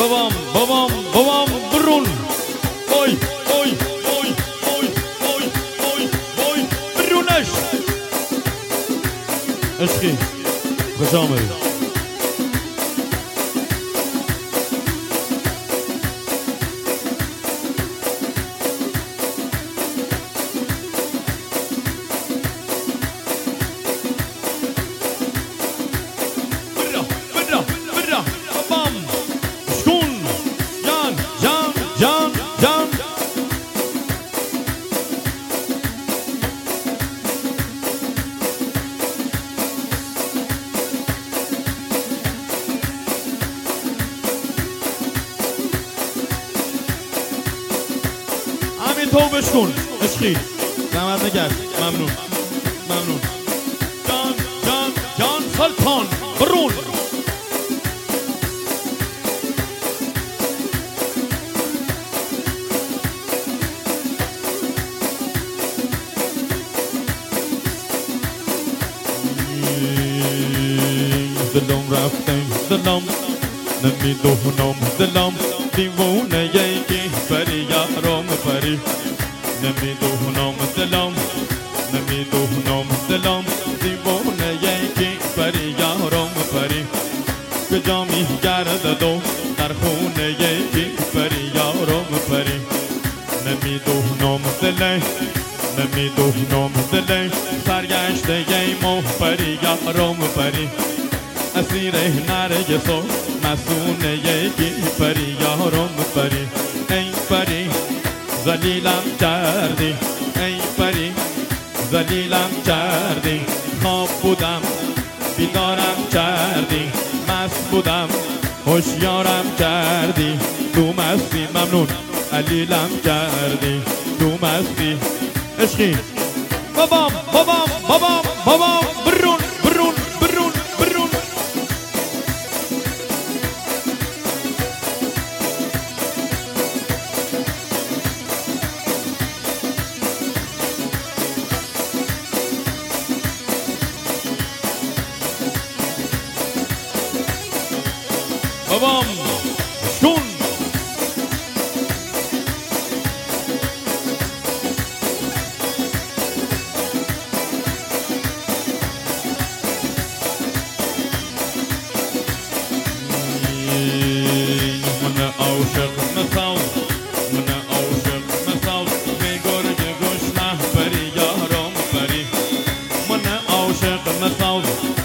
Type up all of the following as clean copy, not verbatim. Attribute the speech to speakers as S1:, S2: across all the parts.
S1: بابام بابام بابام برون وای وای وای وای وای وای وای برونش عشقی خوش آمدید توبش کن عشقی زحمت نکرد ممنون ممنون جان جان جان سلطان برون دلم رفتم دلم نمیدونم دلم دیوونه یکی بری یارم بری نمیدونم دلم دیوونه یکی بری یارم بری کجا میگردم در خونه یکی بری یارم بری نمیدونم دل سرگشته ییمو بری یارم بری اسیر نرگس و مسونه یکی بری یارم بری ای بری ذلیلم کردی ای پری ذلیلم کردی خواب بودم بیدارم کردی مست بودم هوشیارم کردی تو مستی ممنون علیلم کردی تو مستی عشقی بابام بابام بابام بابام برون برون برون برون بابام شون من عاشق مساو میگور که گوشنه بری یارم بری من عاشق مساو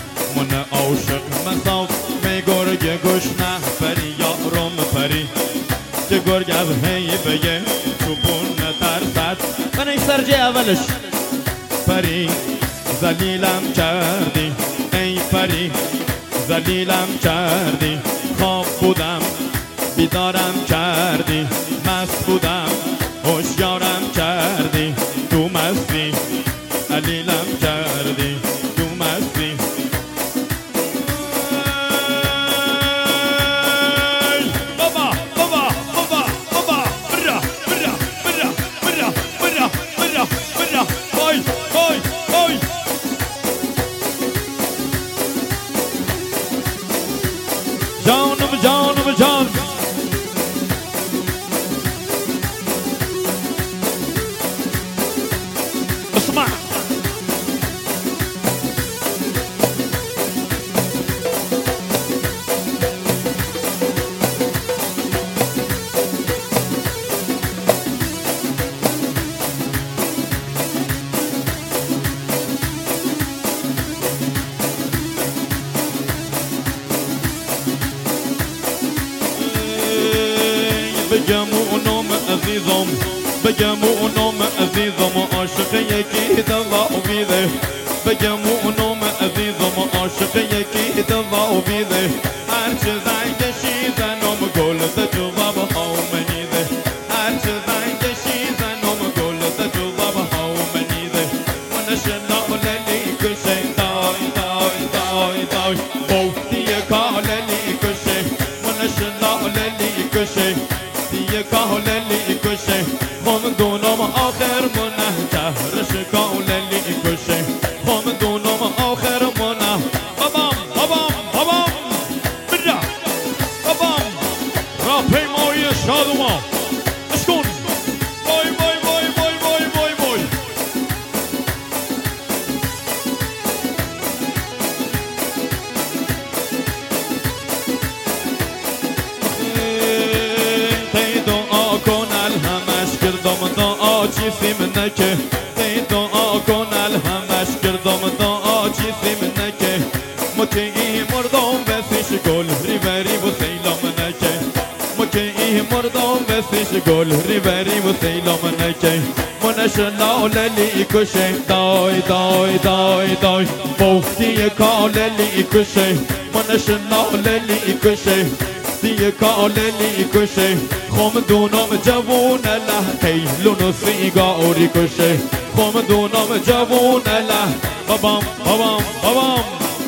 S1: میگور که گوشنه بری یارم بری که گرگ از هی بگه چوبون نترسد من این سرجه اولش پری ذلیلم کردی ای پری ذلیلم کردی خواب بودم بیدارم کردی مست بودم هوشیارم کردی تو مستی علیلم کردی تو مستی جان اسمع بگم اونم عزیزم عاشق یکی دوا امیده بگم اونم عزیزم عاشق یکی دوا امیده هرچه زنگشی زنم گل ده جواب ها منیده هرچه زنگشی زنم گل ده جواب ها منیده ونشنا للی کشه دای دای دای دای بوتیه کاللی کشه ونشنا للی کشه دیه کاللی کشه خم دونم آخر منه جهرش کاللی کشه خم دونم آخر منه بابام بابام بابام برا بابام چیزی منکه تی دعا کن الهمش کردم دعا چیزی منکه مکی مردم بسیش گل ریوری و سیلام نکه مکی مردم بسیش گل ریوری و سیلام نکه منش لالی کشه دای دای دای دای بوفتی کاللی کشه منش لالی کشه سی کاللی کشه خم دونم جوون لحقی لونو سیگاری کشه خم دونم جوون لح بابام بابام بابام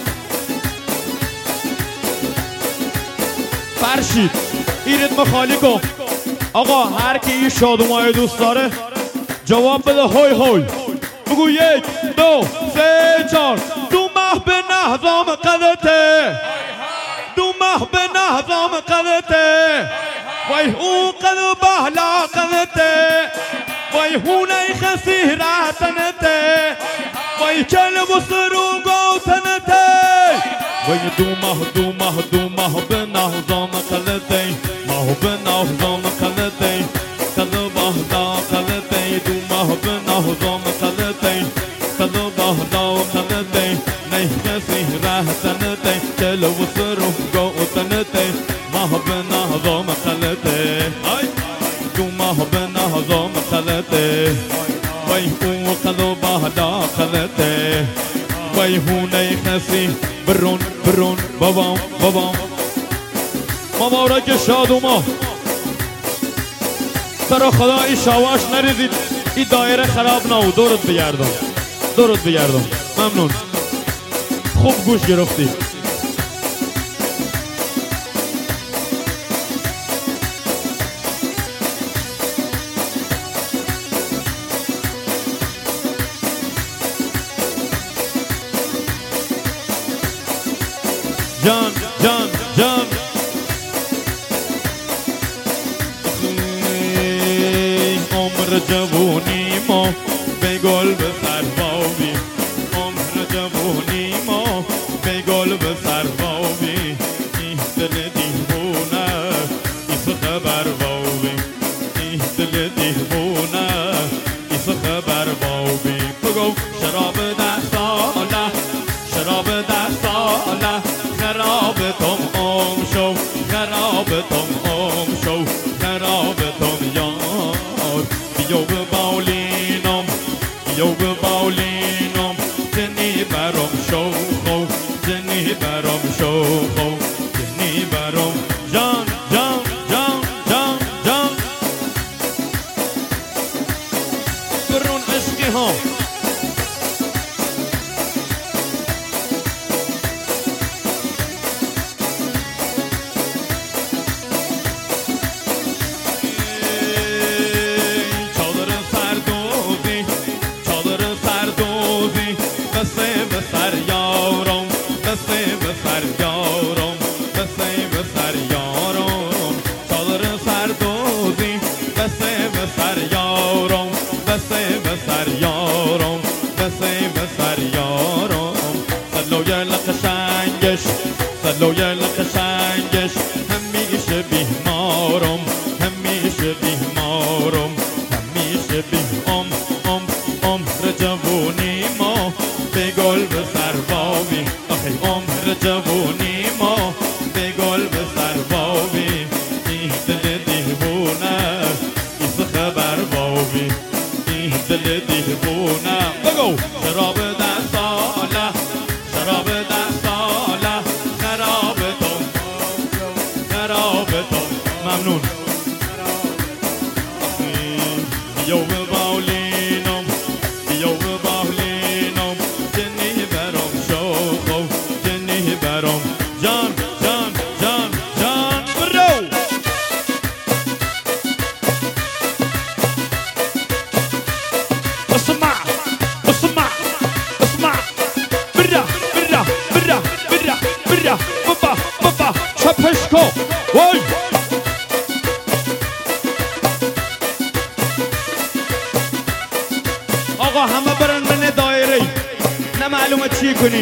S1: فرشید این ریتم خالی کن آقا هر کی این شادومای دوست داره جواب بده هوی هوی بگو 1 2 3 4 دو ماه به نهضام قدته دو ماه به نهضام قدته وای اون قدو بحلا قدته وای هونه خسی راتنته وای کلب و سروگو تنته وای دو ماه به نهضام قدته ماه به نهضام قدته قدو بحلا قدته دو ماه به نهضام قدته قدو بحلا قدته نه خسی راتنته کلب و سروگو تنته ماه به نهضام قدته دو ماه به نهضام قدته وای او قدو بحلا قدته وای هونه خسی برون برون بابام بابام مبارک شادوما سر خدا این شواش نریزید این دایره خراب نو دورت بگردم دورت بگردم ممنون خوب گوش گرفتی جان جان جان عمر جوونی ما به گل به سر باوی عمر جوونی ما به گل به سر باوی این دل دیوونه ایس خبر باوی این دل دیوونه ایس خبر باوی بگو شراب 10 ساله شراب 10 ساله خراب تم ام شو خراب تم ام شو خراب تم یار بیو به باولینم بیو به باولینم جنی برام شو خو جنی برام شو خو جنی برام جان جان جان جان جان برون عشقی ها سلوی لقشنگش همیشه بیمارم همیشه بیمارم همیشه بیمارم عمر جوونی ما به گل به سر باوی آخه عمر جوونی ما به گل به سر باوی این دل دیوونه ایس خبر باوی این دل دیوونه بگو شراب 10 ساله شراب 10 ساله ممنون بیو به باولینم بیو به باولینم جنی برام شوخو جنی برام جان جان جان جان برو اسمع اسمع اسمع برا برا برا برا برا بابا بابا چپش کو وای آقا همه برن من دایره نه معلومه چی کنین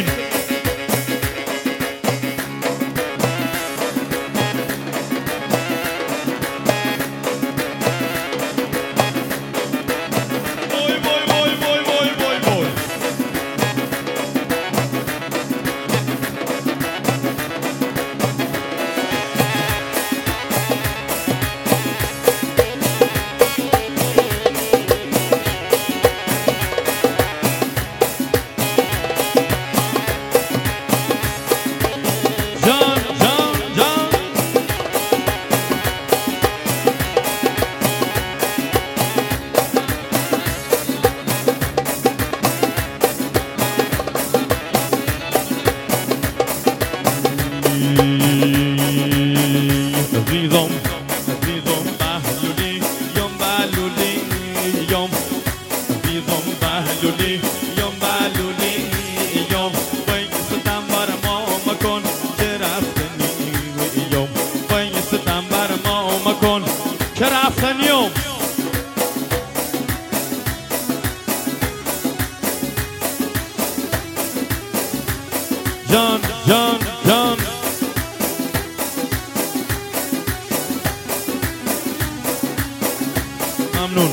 S1: رفتن يوم جان جان جان ممنون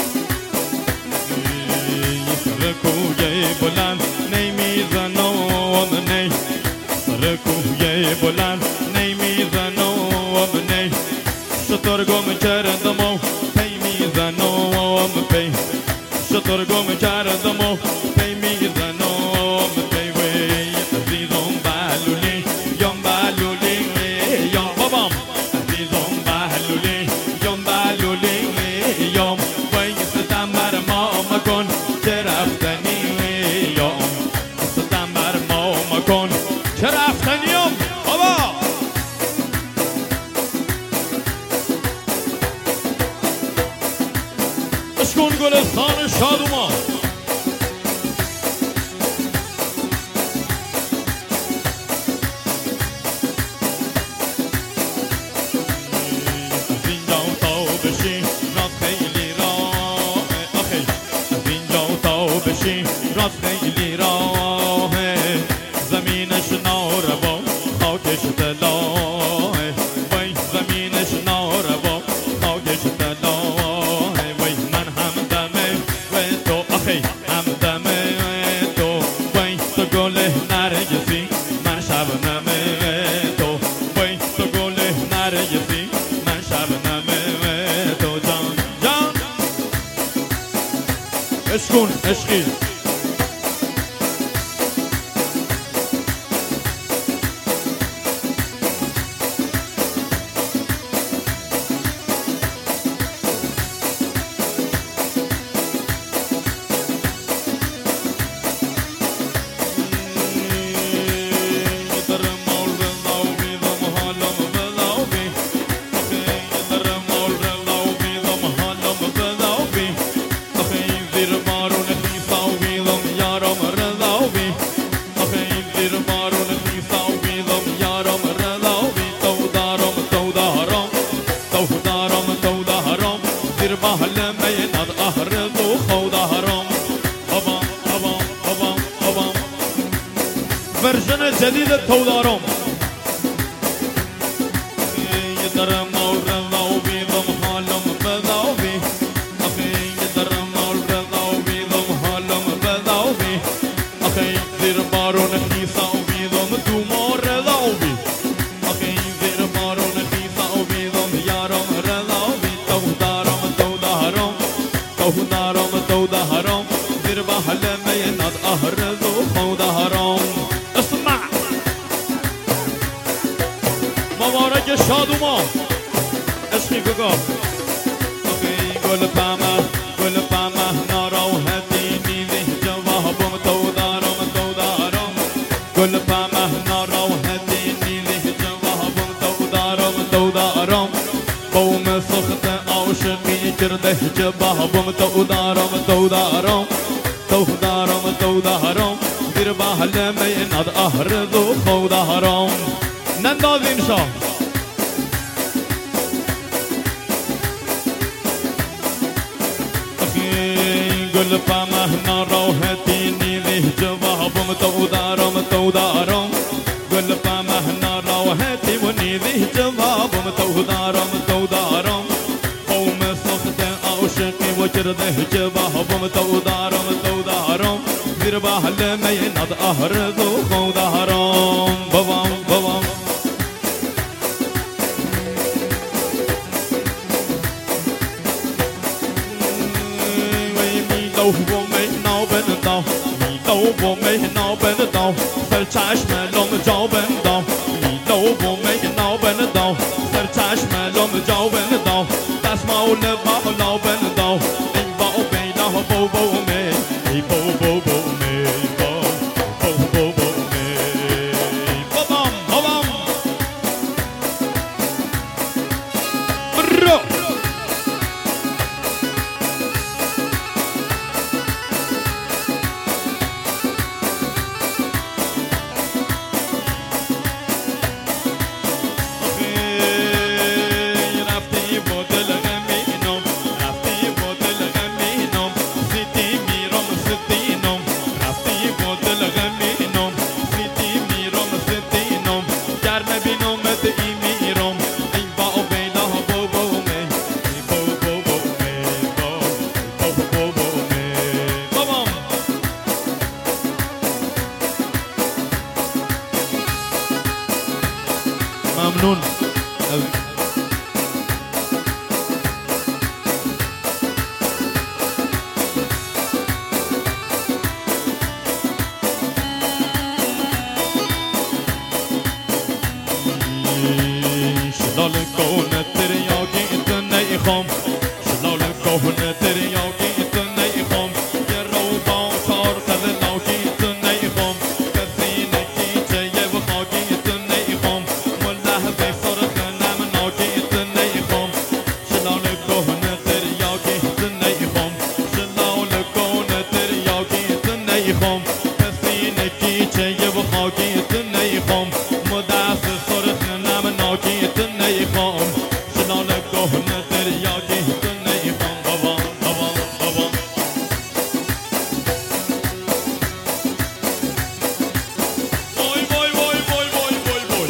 S1: سرکوی بلند نمیزنم نی سرکوی بلند نمیزنم نی شترگم کردم و پی میزنم پی شترگم کردم و پی میزنم پی وی عزیزم بلولی یم بلولی یم بابام عزیزم بلولی یم بلولی یم وی ستم بر ما مکن چه رفتنی یم ستم بر ما مکن چه رفتنی یم بابا اشکون گلستان شادومان از اینجا تا بشی راست خیلی راه آخی از اینجا تا بشی راست خیلی راه زمینش ناروا خاکش طلاه وای زمینش ناروا خاکش طلاه وای من همدمه و تو آخی همدمه تو وای تو گل نرگسی من شبنمه تو وای تو گل نرگسی من شبنمه تو جان جان عشقون عشقی ورژن جدید تودارم یدرم رضا و بیدم حالم بدا و بی آخی یدرم رضا و بیدم حالم بدا و بی آخی زیر بارون خیسا و بیدم دوما رضا و بی آخی زیر بارون خیسا و بیدم یارم رضا و بی تودارم تودارم تودارم تودارم زیر بحلم ند اهرز و خودارم اسمع مبارک شادوما عشقی گگا اخی گل پامه ناراحتی نیزی جوابم تودارم تودارم گل پامه ناراحتی نیزی جوابم تودارم تودارم قوم سخت عاشقی کرده جوابم تودارم تودارم تودارم تودارم زیر بحلمه ند اهرز و خودارم ننداز اینشا گل پامه ناراحتی نیزی جوابم تودارم تودارم گل پامه ناراحتی و نیزی جوابم تودارم تودارم قوم سخت عاشقی و کرده جوابم تودارم تودارم زیر بحلمه ند اهرز و خودارم بابام بابام و می نابندم میلو و می نابندم سر چشم لام جا بندم میلو و می نابندم سر چشم لام جا بندم دستمال بالا بندم ای با بینا بو بو می ای بو بو بو می بو بو بو می بابام بابام برو خونت ای میرم ای با و بیلا بو بو می ای بو بو بو می بو بو بو می بابام ممنون شلال کهنه تریاکی تو نیخوام شلال کهنه تریاکی تو نیخوام یه رو با چار خزلاکی تو نیخوام کسی نکیچه یه و خاکی تو نیخوام مله به سرخ نمناکی تو نیخوام شلال کهنه تریاکی تو نیخوام شلال کهنه تریاکی تو نیخوام کسی نکیچه یه و خاکی تو نیخوام مدست سرخ نمناکی تو نیخوام شلال کهنه تریاکی تو نیخوام بابام بابام بابام وای وای وای وای وای وای وای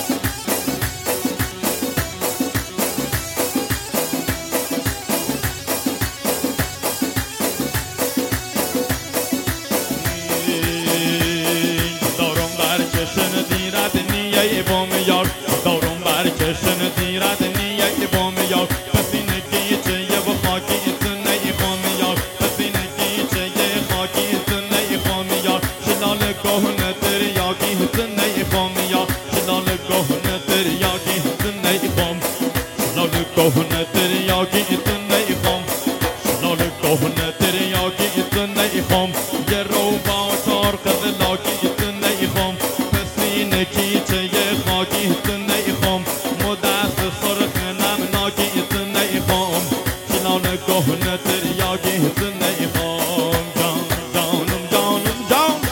S1: دارم برکشن دیرت نیه بام یار دارم برکشن دیرت نیه بام یار پسی نکیچه یه و خاکی تو نیخوام یار پسی نکیچه یه خاکی تو نیخوام یار شلال کهنه تریاکی تو نیخوام یار شلال کهنه تریاکی تو نیخوام شلال کهنه تریاکی تو نیخوام شلال کهنه تریاکی تو نیخوام یه رو با چار قزلاکی تو نیخوام پسی نکیچه یه خاکی تو نیخوام مدست سرخ نمناکی تو نیخوام شلال کهنه تریاکی تو نیخوام جان جانم جانم جان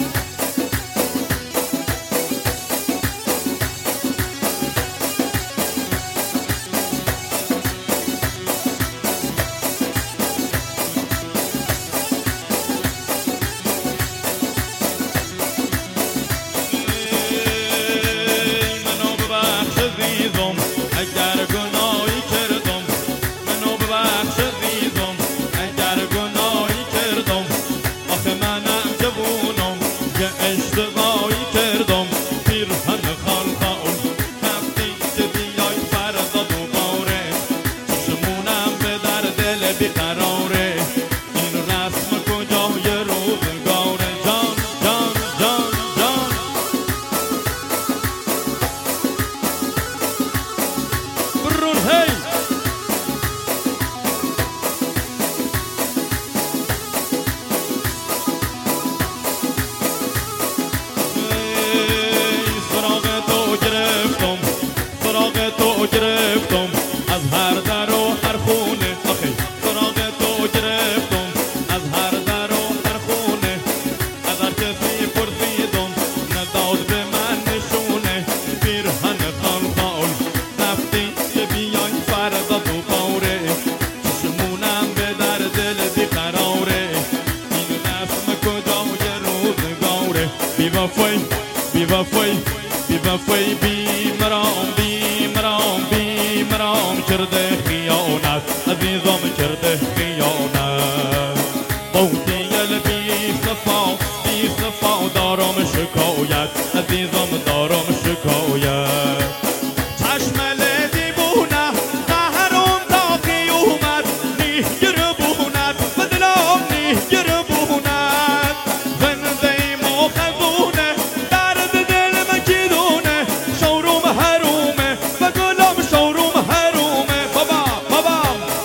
S1: منو ببخش عزیزم اگر گناهی کردم منو ببخش عزیزم اگر گناهی کردم آخه منم جوونم یه اشتباهی کردم پیرهن خلقان وقتی که بیای فردا دوباره چشمونم به در دل بیقراره این رسم کجای روزگاره جان جان جان جان برون هی سراغ تو گرفتم سراغ تو گرفتم از هر در و هر خونه آخه سراغ تو گرفتم از هر در و هر خونه از هر کسی پرسیدم نداد به من نشونه پیرهن خلقان رفتی که بیای فردا دوباره چشمونم به در دل بیقراره این رسم کجای روزگاره بی وفای بی وفای بی وفای بی مرام بی مرام بی مرام کرده خیانت عزیزم کرده خیانت بودیل بی صفا دارم شکایت عزیزم دارم شکایت چشم دیوونه قهرم تاقی اومد نیگر بونت بدلام نیگر بونت زنده مخزونه درد دل مکیدونه شوروم هرومه و گلام شوروم هرومه بابا بابا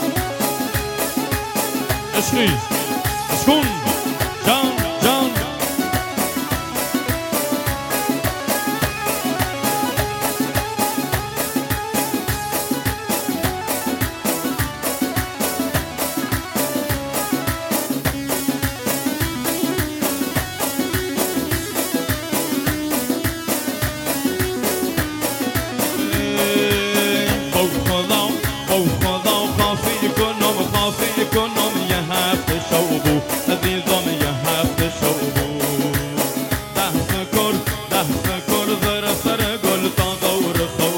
S1: عشقی اسکون جان جان خاصی کنم یه هفته شو عزیزم یه هفته شو ده سکر زر سر گل تا دور خود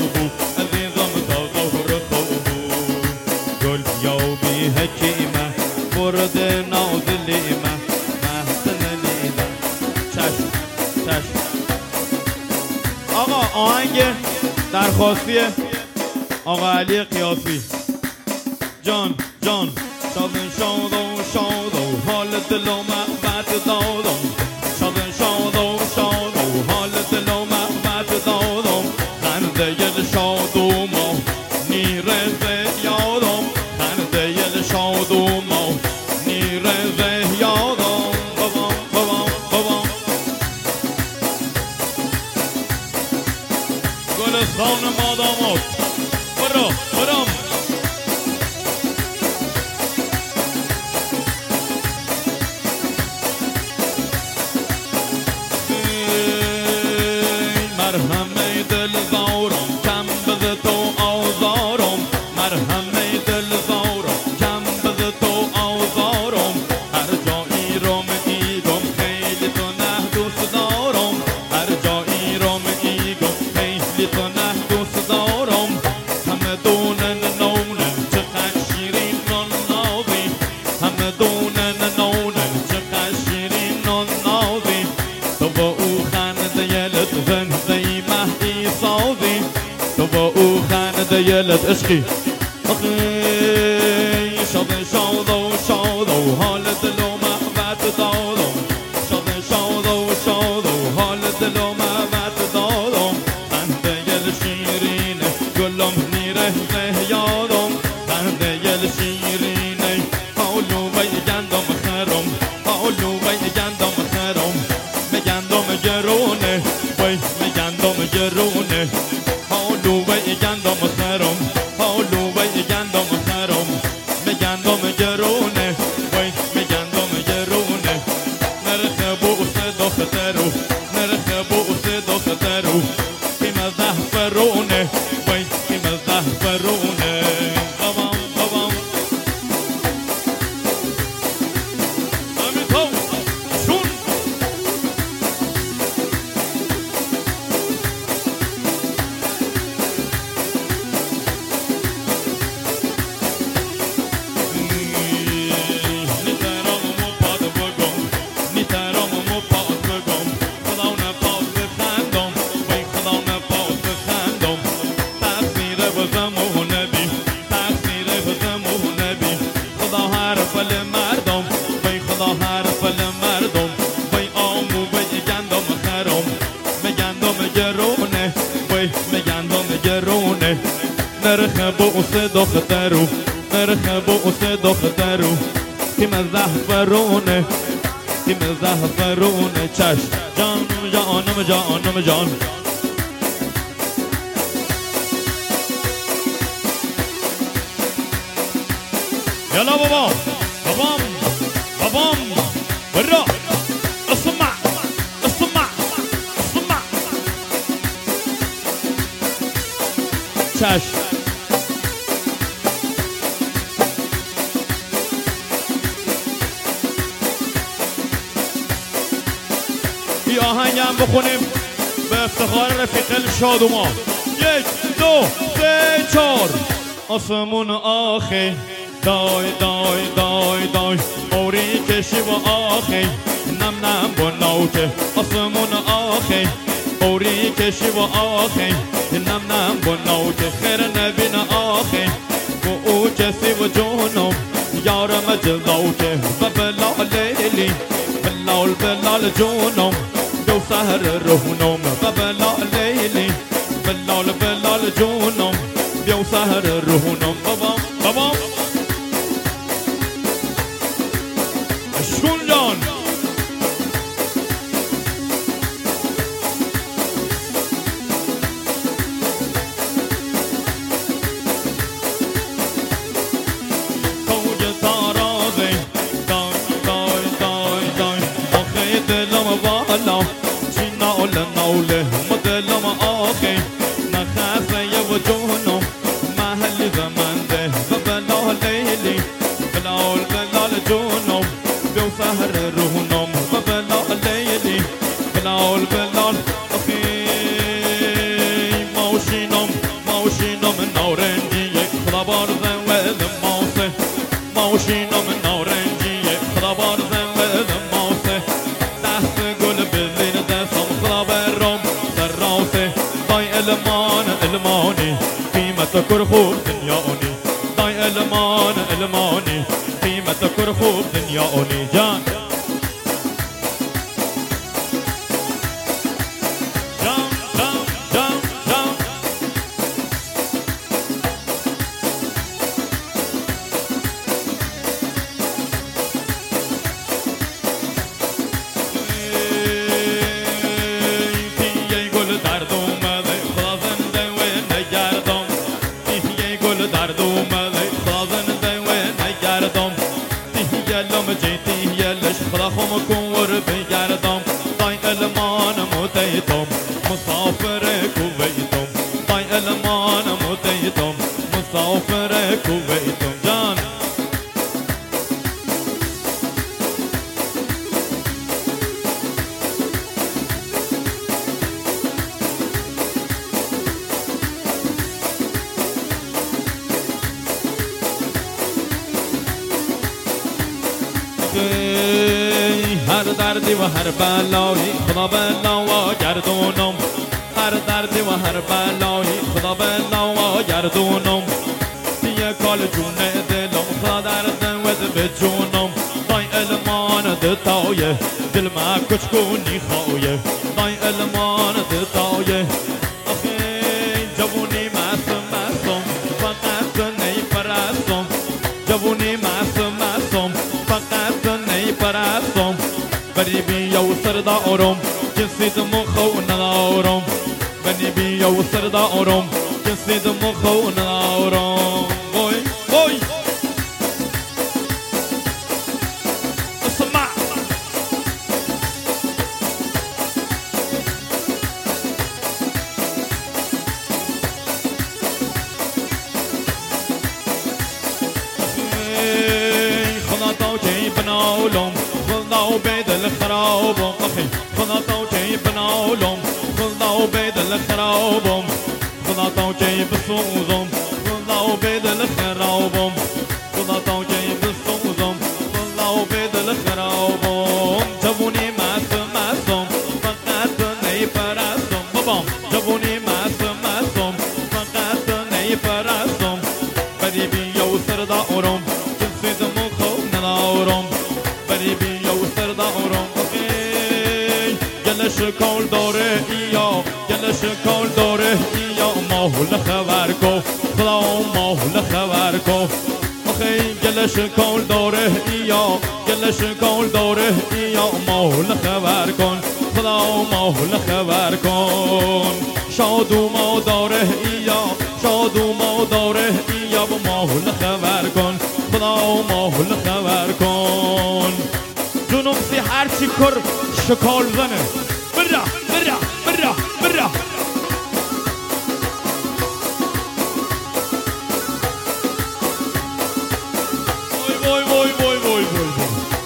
S1: آقا آهنگ درخواستی آقا علی قیاسی. جان جان شاد و حال دل و محبت دادم. شاد و حال دل و محبت دادم. خنده یل شاد و ما نیرزه یادم. خنده یل شاد و ما نیرزه یادم. بابام بابام بابام گلستان مادامات برو برام مرهمه دل زارم کم بده تو آزارم. مرهمه دل زارم کم بده تو آزارم. هر جایی رو میگم خیلی تو نه دوست دارم. هر جایی رو میگم خیلی تو نه دوست دارم. همه دونن نونن چقدر شیرین نان نازی. همه دونن نونن چقدر شیرین نان نازی. تو با او خنده یلت زنده مهدی سازی. تو با او خنده یلت عشقی آخی شاد و حال دل و محبت دادم. شاد و حال دل و محبت دادم. خنده یل شیرینه گلم نیره یادم. خنده یل شیرینه حالو گندم خرم. حالو گندم خرم. گندم گرونه وای گندم گرونه. حالو گندم خرم. حالو گندم خرم. گندم گرونه وای گندم گرونه. نرخ بوس دخترو نرخ بوس دخترو قیم زهفرونه وای قیم زهفرونه. بابام بابام همین تو شون نرخ بوس دخترو نرخ بوس دخترو قیم زهفرونه قیم زهفرونه. چشم جانم جانم جانم جان یالا بابا بابام بابام برا اسمع اسمع اسمع. چشم یه آهنگم بخونیم به افتخار رفیق شادوما. 1 2 3 4 آسمون آخی دای دای دای دای اوری کشی و آخی نم نم با نوکه. آسمون آخی اوری کشی و آخی نم نم با نوکه. خیر نبین آخی و او کسی و جونم یارم جزاوکه. و بلال لیلی بلال بلال جونم دو سهر روحنم. و بلال لیلی بلال بلال جونم دو سهر روحنم. بابام بابام اشکون جان توج تارازی دای دای دای دای آخی دلم بالا چی ناله ناله مدلم آخی نخسته و جونم محلی زمنده. و بلال لیلی بلال بلال جونم بیو سهر روحنم. و بلال لیلی بلال بلال آخی موشینم موشینم نارنجی خدا بارزن و ماسه. موشینم نارنجی خدا بارزن و ماسه. دست گل بزین دستم خدا برام در راسه. المان الماني قيمة كرخوب دنياوني داي المان الماني قيمة كرخوب دنياوني جان خلاهم بگردم دای المان متیتم مسافر کویتم دای المان متیتم مسافر کویتم جان هر دردی و هر بلایی خدا بلا و گردونم هر دردی و هر بلایی خدا بلا و گردونم دیگه کال جون دلم خدا درد ود به جونم دای المان دتایه دل ما کچکونی خواهیه دای المان دتایه آخه جوونی معصوم فقط نیپرستم جوونی معصوم فقط نیپرستم بني بي وصر دارم جنسي دمخو ندارم بني بي وصر دارم جنسي دمخو ندارم وای وای اسمع خدا تو کی بناولم خدا بيد الخراب أخي خدا توجي بناولم خدا بيد الخراب خدا توجي بصوزم خدا بيد الخراب خدا توجي بصوزم خدا بيد الخراب جبوني معصوم فقط نیپرستم بابام جبوني معصوم فقط نیپرستم بدي بي وصر دارم جنسي دمخو ندارم بدي بي گلش کال داره ایا گلش کال داره ایا ماحول خبر کو خدا ماحول خبر کو آخه گلش کال داره ایا گلش کال داره ایا ماحول خبر کن خدا ماحول خبر کن شادو ما داره ایا شادو ما داره ایا ماحول خبر کن خدا ماحول خبر کن جنوب سی هرچی کر شکال زنه برا برا برا برا وای وای وای وای وای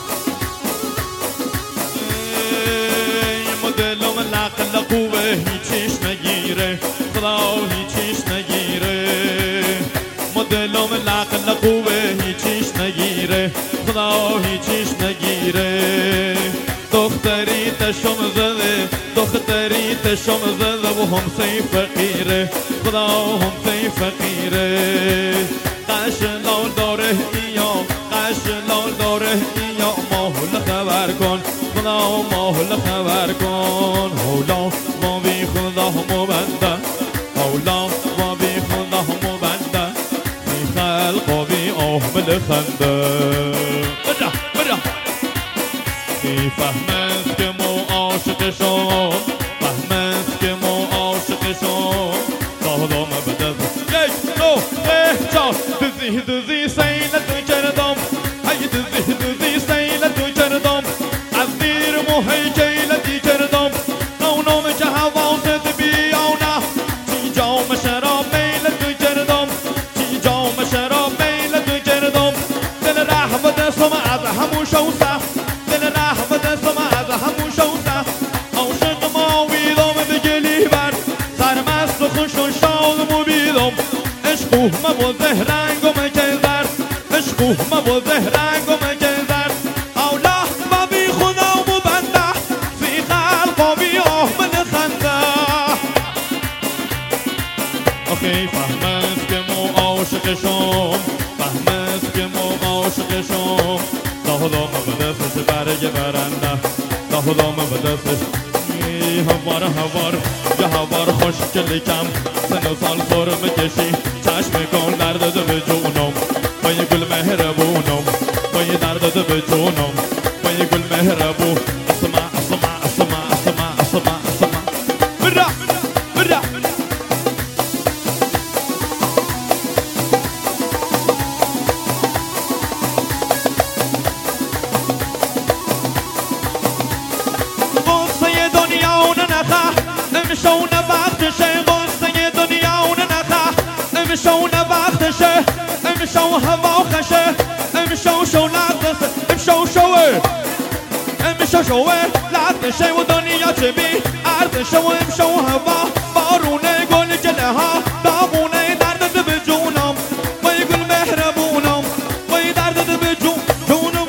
S1: مدلم العقل قوه هیچیش نگیره خدا هیچیش نگیره مدلم العقل قوه هیچیش نگیره خدا هیچیش نگیره دختری تشم زده دختری تشم زده و هم سی فقیره خدا هم سی فقیره قش لال داره ایا قش لال داره ایا ماحول خبر کن خدا ماحول خبر کن حولا ما بی خدا همو بنده حولا ما بی خدا همو بنده بی خلق و بی آهمل خنده برا برا فهمت که مو عاشقشم فهمت که مو عاشقشم دادم بدد یک دو سه چار دزی دزی سیلت کردم هی دزی دزی سیلت کردم از زیر موهی کیلتی کردم نونم که حواست بیانه چی جام شراب میلت کردم چی جام شراب میلت کردم دل رحم دستم از همون شوسه ما بوده رنگم کزر عشقو ما بوده رنگم کزر اولا ما بی خدا و بنده فی قلب و بی آهمن خنده کی فهمت که مو عاشق شم فهمت که مو عاشق شم دهلام به دستش برگ برنده دهلام به دستش هوار هوار یه هوار خوشگلیکم سن و سال سر میکشی چشم کن درد به جونم با یه گل مهربونم با یه درد به جونم با یه گل مهربون اسمع اسمع اسمع اسمع اسمع اسمع برا برا قصه دنیا و نخه امشو وقتشه قصه دنیا و نخه امشو وقتشه امشو هوا خشه امشو شو لعدسه امشو شوه امشو شوه لعدشه و دنیا چه بی عرضشه و امشو هوا بارونه گل جله ها دامونه درد به جونم وی گل مهربونم وی درد به جونم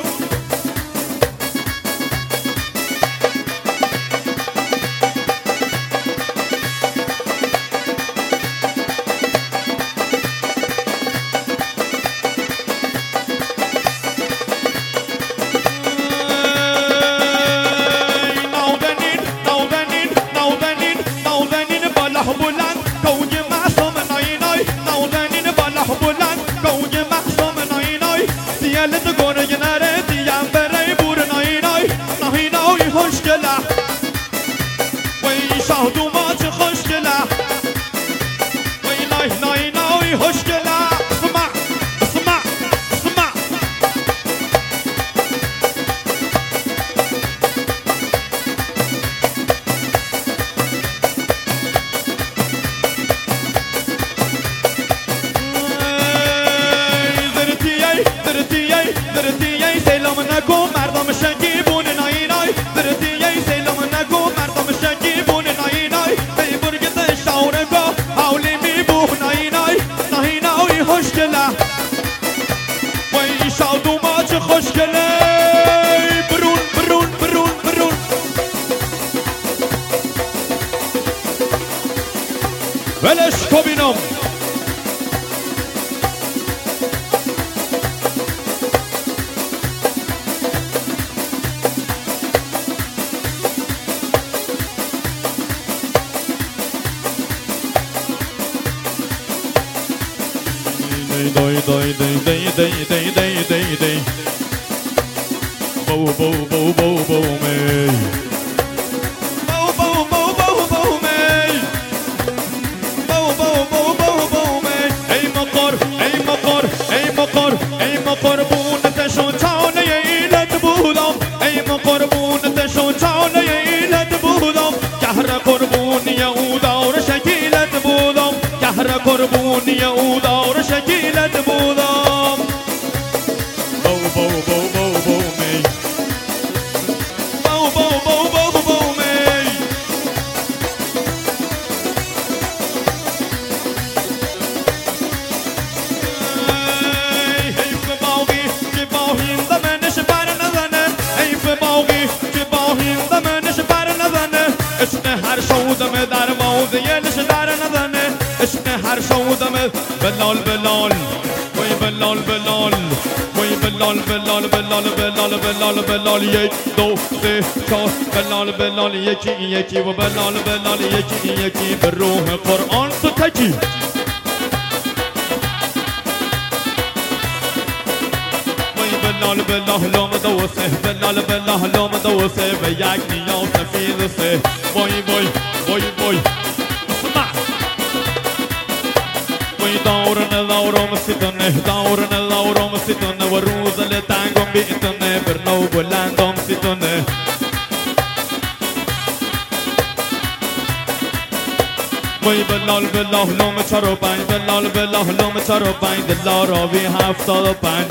S1: ولش کبینم قربونی او دار شکیلت بودم بو بو بو بو بو می بو بو بو بو بو می حیف باقی که با هند منش بر نزنه حیف باقی که با هند منش بر نزنه عشق هر شودم در موضع نش در نزنه عشق هر شودم بلال بلال وی بلال بلال وی بلال بلال بلال بلال بلال بلال یک دو سه چهار بلال بلال یکی یکی و بلال بلال یکی یکی به روح قرآن تو تکی بلال بلال لام دوسه بلال بلال لام دوسه به یک نیاز سفید سه وای وای وای وای دورنا دورم ستونه دورنا دورم ستونه و روز لتنگم بیتونه برنو بلندم ستونه وی بلال بلال لام چارو پنج بلال بلال لام چارو پنج دلار آبی 75